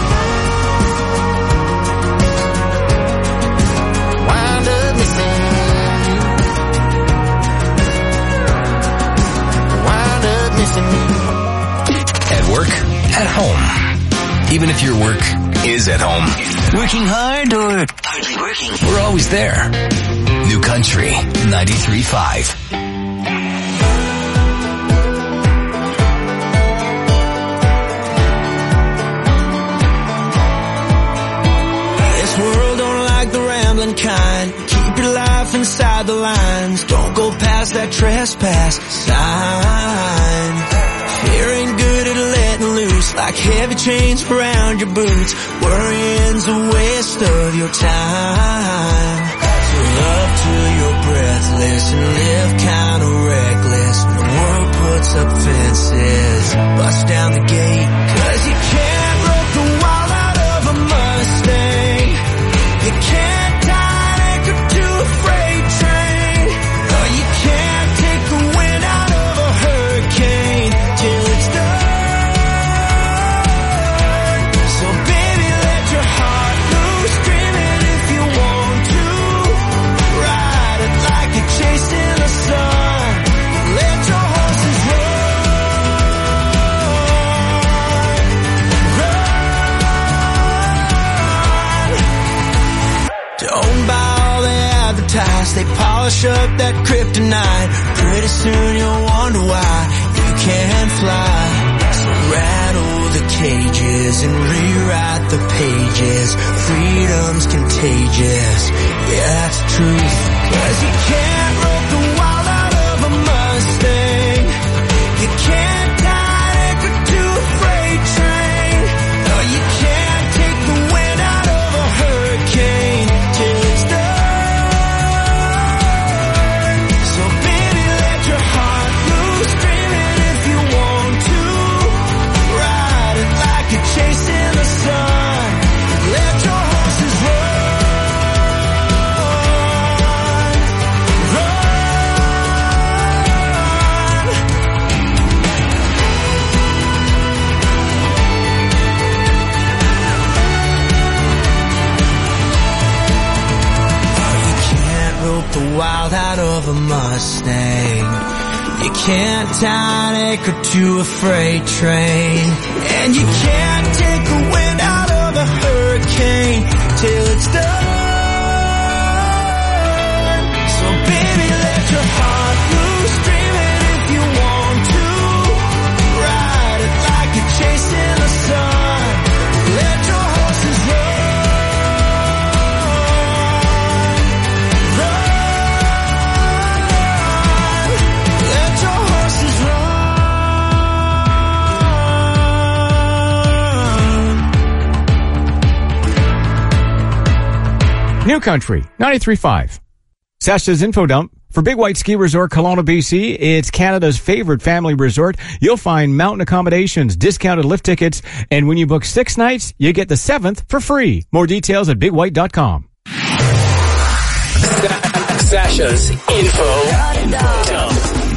Wind up missing you. Wind up missing you. At work, at home. Even if your work is at home. Working hard or hardly working? We're always there. New Country ninety-three point five. This world don't like the rambling kind. Keep your life inside the lines. Don't go past that trespass sign. Fear ain't good at letting loose, like heavy chains around your boots. Worrying's a waste of your time. So love till you're breathless and live kinda reckless. When the world puts up fences, bust down the gate, 'cause you can't rope the wild out of a Mustang. You can't tie an anchor to a freight train. Or you can't take the wind out of a hurricane till it's done. So baby, let your heart loose, dream it if you want to. Ride it like you're chasing the sun. Let your horses run. Run. Don't buy all they advertise. They polish up that kryptonite. Pretty soon you'll wonder why you can't fly. So rattle the cages and rewrite the pages. Freedom's contagious. Yeah, that's the truth. 'Cause you can't rope the wild out of a Mustang. You can't tie an anchor to a freight train. No, you can't take the wind out of a hurricane till it's done. wild out of a Mustang. You can't tie an anchor to a freight train, and you can't take the wind out of a hurricane till it's done. So baby, let your heart loose, dream it if you want to, ride it like you're chasing the sun. Let your horses run, run. Let your horses run. New Country, ninety-three point five. Sasha's Info Dump. For Big White Ski Resort, Kelowna, B C, it's Canada's favorite family resort. You'll find mountain accommodations, discounted lift tickets, and when you book six nights, you get the seventh for free. More details at big white dot com. Sasha's Info Dump.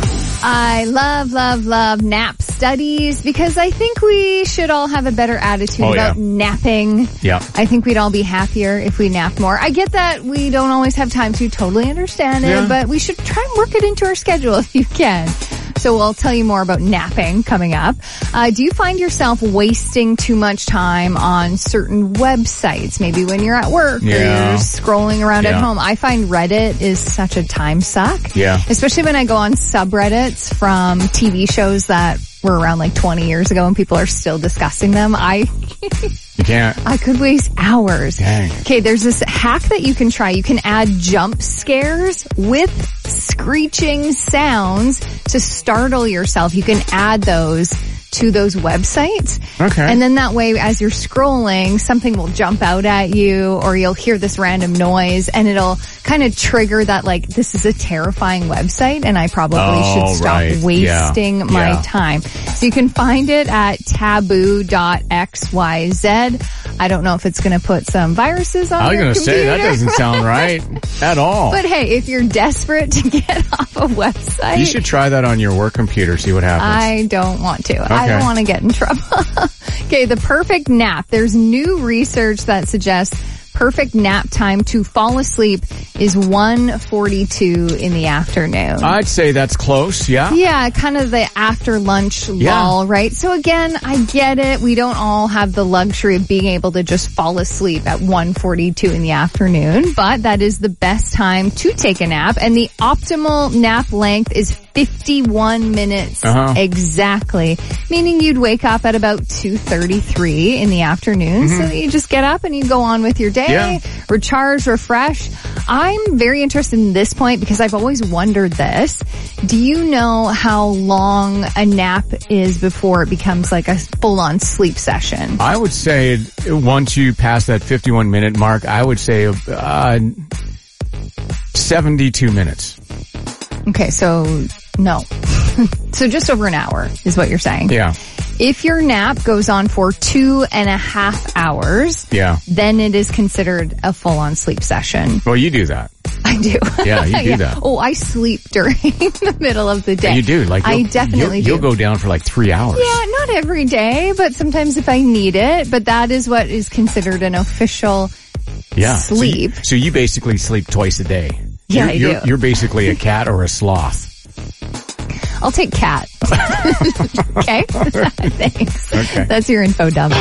I love, love, love nap studies because I think we should all have a better attitude Oh, about yeah. napping. Yeah. I think we'd all be happier if we napped more. I get that we don't always have time to totally understand it, Yeah. but we should try and work it into our schedule if you can. So we'll tell you more about napping coming up. Uh, do you find yourself wasting too much time on certain websites? Maybe when you're at work or Yeah. you're scrolling around Yeah. at home. I find Reddit is such a time suck. Yeah. Especially when I go on subreddits from T V shows that were around like twenty years ago and people are still discussing them. I You can't. I could waste hours. Dang. Okay, there's this hack that you can try. You can add jump scares with screeching sounds to startle yourself. You can add those to those websites. Okay. And then that way, as you're scrolling, something will jump out at you or you'll hear this random noise and it'll kind of trigger that like, this is a terrifying website and I probably Oh, should stop right. wasting Yeah. my Yeah. time. So you can find it at taboo dot x y z. I don't know if it's going to put some viruses on I was your going to say, that computer. doesn't sound right at all. But hey, if you're desperate to get off a website, You should try that on your work computer, see what happens. I don't want to. I Okay. don't want to get in trouble. Okay, the perfect nap. There's new research that suggests perfect nap time to fall asleep is one forty-two in the afternoon. I'd say that's close, yeah? Yeah, kind of the after lunch Yeah. lull, right? So again, I get it. We don't all have the luxury of being able to just fall asleep at one forty-two in the afternoon, but that is the best time to take a nap. And the optimal nap length is fifty-one minutes Uh-huh. exactly, meaning you'd wake up at about two thirty-three in the afternoon. Mhm. So that you just get up and you go on with your day, Yeah. recharge, refresh. I'm very interested in this point because I've always wondered this. Do you know how long a nap is before it becomes like a full-on sleep session? I would say once you pass that fifty-one minute mark, I would say uh, seventy-two minutes. Okay, so no. So just over an hour is what you're saying. Yeah. If your nap goes on for two and a half hours, Yeah. then it is considered a full-on sleep session. Well, you do that. I do. Yeah, you do that. Oh, I sleep during the middle of the day. You do. Like I you'll- definitely you'll, do. You'll go down for like three hours. Yeah, not every day, but sometimes if I need it. But that is what is considered an official Yeah. So you- sleep. So you, basically sleep twice a day. Yeah, you're, I you're, do. You're basically a cat or a sloth. I'll take cat. Okay? Thanks. Okay. That's your info dump.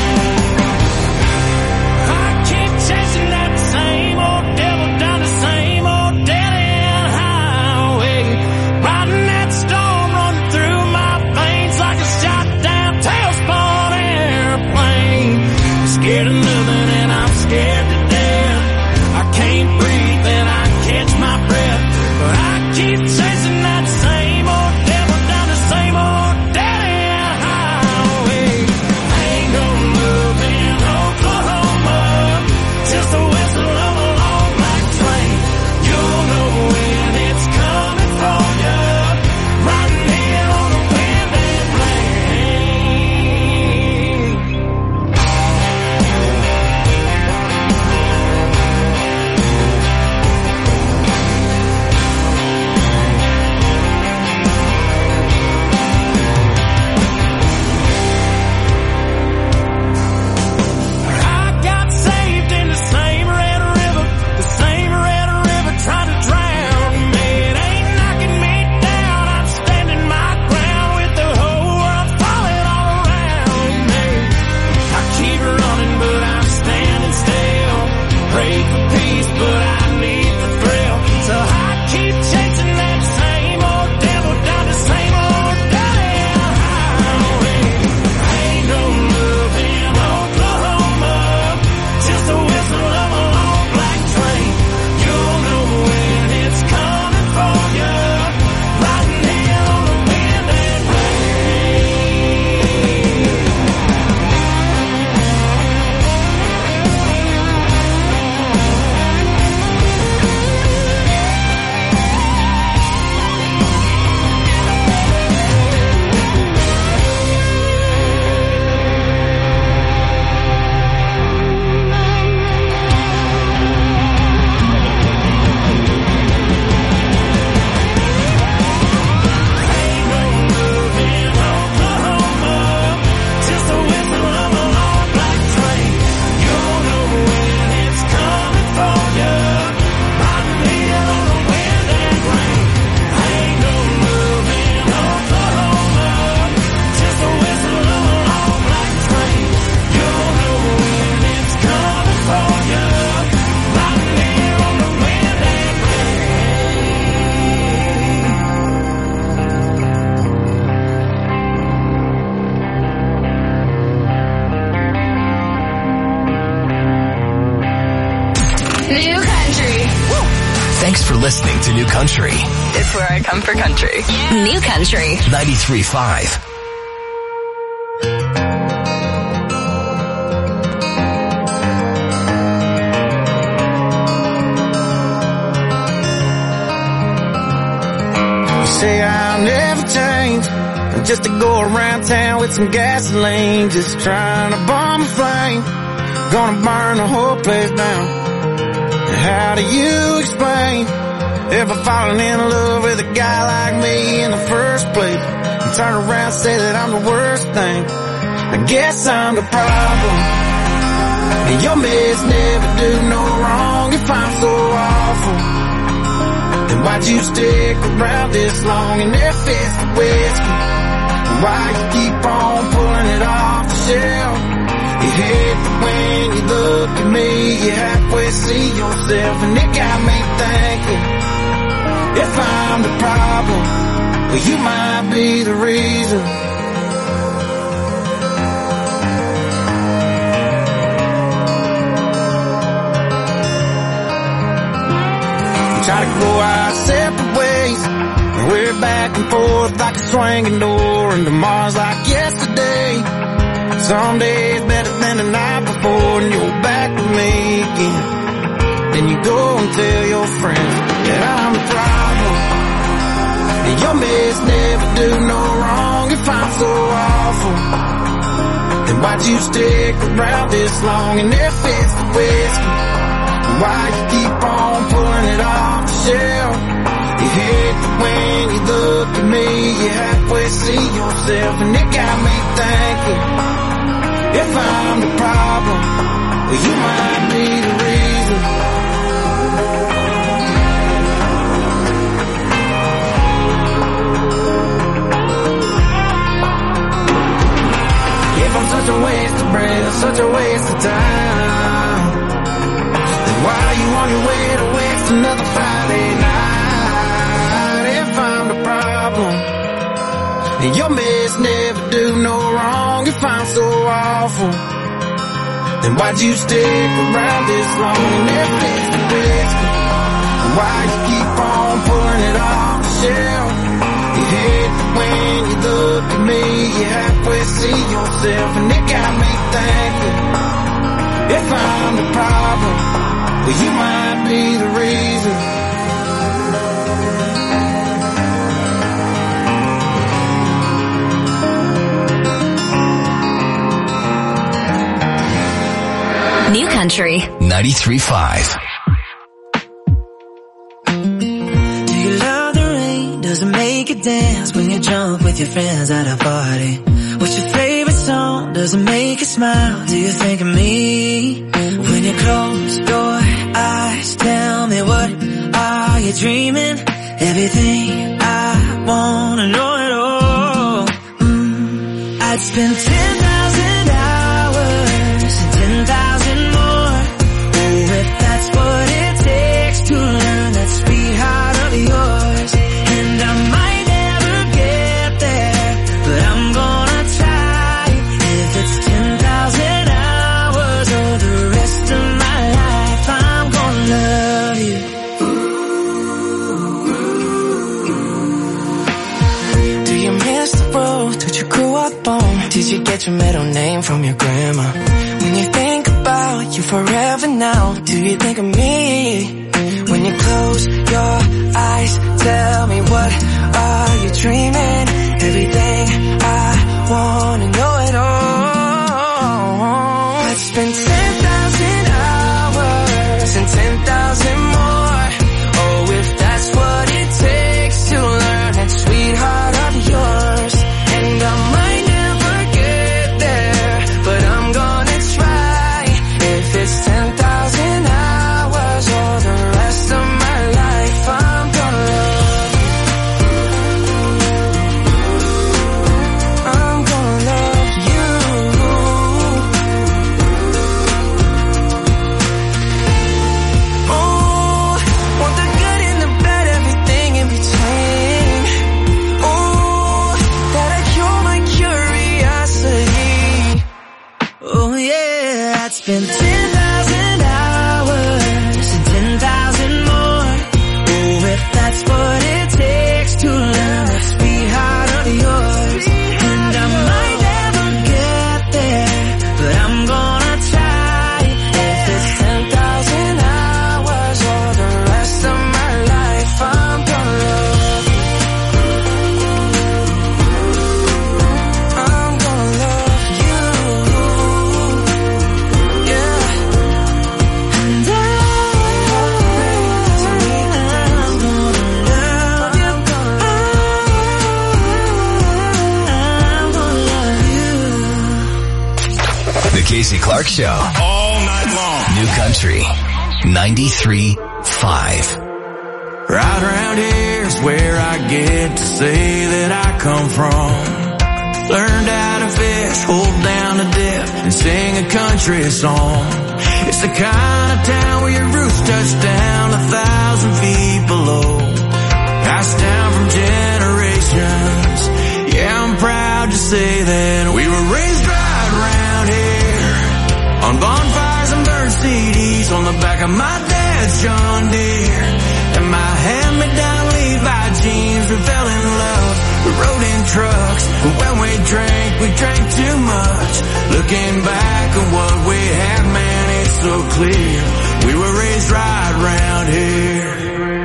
I keep chasing that same old devil down the same Thanks for listening to New Country. It's where I come for country. New Country. ninety-three point five. Say I'll never change, just to go around town with some gasoline, just trying to bomb a flame, gonna burn the whole place down. How do you explain ever falling in love with a guy like me in the first place, and turn around and say that I'm the worst thing? I guess I'm the problem, and your mess never do no wrong. If I'm so awful, then why'd you stick around this long? And if it's the whiskey, why you keep on pulling it off the shelf? You hate that when you look at me, you halfway see yourself. And it got me thinking, if I'm the problem, well, you might be the reason. Try to go our separate ways, and we're back and forth like a swinging door, and tomorrow's like yesterday. Some days better than the night before, and you're back with me again. Then you go and tell your friends that I'm the problem, and your mess never do no wrong. If I'm so awful, then why'd you stick around this long? And if it's the whiskey, why you keep on pulling it off the shelf? You hate that when you look at me, you halfway see yourself. And it got me thinking, if I'm the problem, well, you might be the reason. If I'm such a waste of breath, such a waste of time, why are you on your way to waste another Friday night? If I'm the problem, and your mess never do no wrong. If I'm so awful, then why'd you stick around this long? And if it's the whiskey, why you keep on pulling it off the shelf? You hate that when you look at me, you halfway see yourself. And it got me thinking, if I'm the problem, well, you might be the reason. New Country. ninety-three point five. Do you love the rain? Does it make you dance when you jump with your friends at a party? What's your favorite song? Does it make you smile? Do you think of me? When you close your eyes, tell me, what are you dreaming? Everything I wanna know it all. Mm, I'd spend ten thousand hours and ten thousand more. Oh, if that's what it takes to learn that sweetheart of yours. And I might never get there, but I'm gonna try. If it's ten thousand hours or the rest of my life, I'm gonna love you. Do you miss the road that you grew up on? Did you get your middle name from your grandma? When you think about you forever now, do you think of me? When you close your eyes, tell me, what are you dreaming? Everything I wanna know it all. I'd spend ten thousand hours and ten thousand more. Oh, if that's what it takes to learn that sweetheart of yours. And I might never get there, but I'm gonna try. If it's ten thousand hours or the rest of my life, I'm gonna love you. I'm gonna love you. Oh, want the good and the bad, everything in between. Oh, that'll cure my curiosity. Oh yeah, I'd spend ten thousand hours and ten thousand more. Casey Clark Show. All night long. New Country ninety-three point five. Right around here's where I get to say that I come from. Learned how to fish, hold down the dip, and sing a country song. It's the kind of town where your roots touch down a thousand feet below. Passed down from generations. Yeah, I'm proud to say that we were raised right around here. On bonfires and burnt C Ds on the back of my dad's John Deere. And my hand-me-down Levi jeans, we fell in love. We rode in trucks, but when we drank, we drank too much. Looking back at what we had, man, it's so clear. We were raised right around here.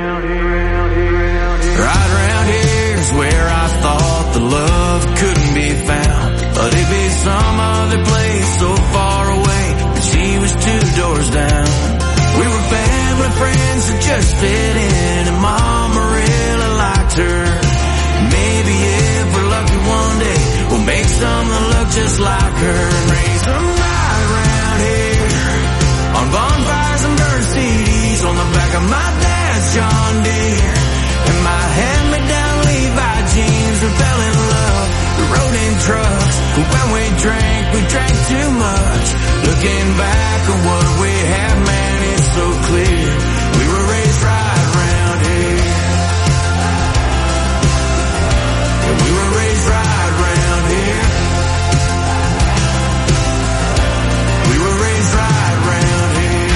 Right around here's where I thought the love couldn't be found. But it'd be some other place so far away that she was two doors down. We were family friends that just fit in, and Mama really liked her. Maybe if we're lucky one day, we'll make some that look just like her and raise them right around here. On bonfires and burnt C Ds on the back of my dad's John Deere. And my hand-me-down Levi jeans, we fell in love. We rode in trucks, but when we drank, we drank too much. Looking back at what we had, man, it's so clear. We were raised right around here. Yeah, we were raised right around here. We were raised right around here.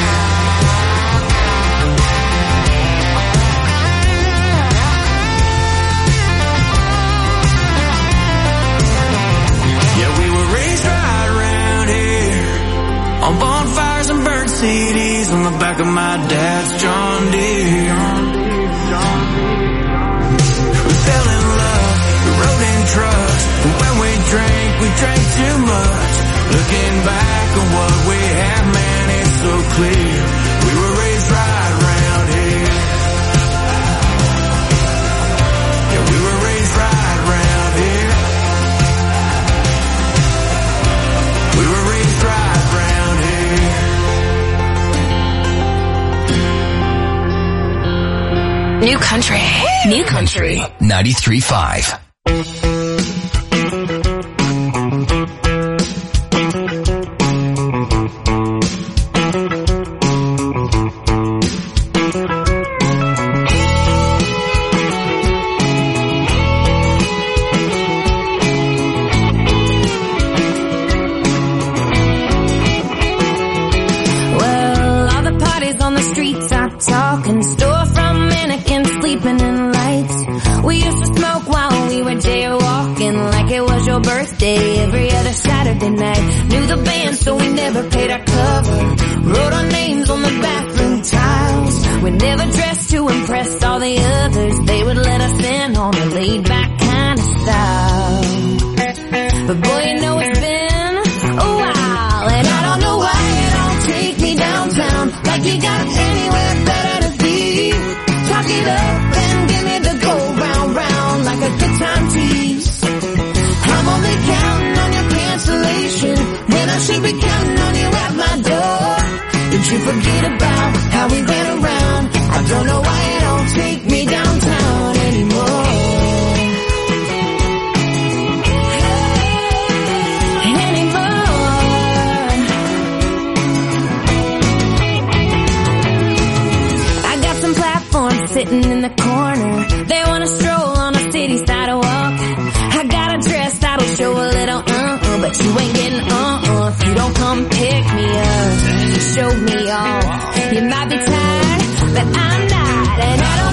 Yeah, we were raised right around here. On bonfires and burnt C Ds on the back of my dad's John Deere. We fell in love, we rode in trucks, but when we drank, we drank too much. Looking back on what we had, man, it's so clear. We were raised right around here. Yeah, we were raised right around here. We were raised right around here. New Country. New Country. ninety-three point five. Well, all the parties on the streets are talking, storefront mannequins sleeping in lights. We used to smoke while we were jaywalking like it was your birthday every other Saturday night. Knew the band so we never paid our cover. Wrote our names on the bathroom tiles. We never dressed to impress all the others. They would let us in on a laid back kind of style. But boy, you know it's been a while, and I don't know why you don't take me downtown like you got anywhere better to be. Talk it up and give me the go round round like a good time tease. I'm only counting on your cancellation when I should be counting on you at my door. Did you forget about how we ran around? I don't know why you don't take me downtown anymore. Sitting in the corner, they wanna stroll on a city sidewalk. I got a dress that'll show a little uh-uh, but you ain't getting uh-uh if you don't come pick me up. You showed me off. You might be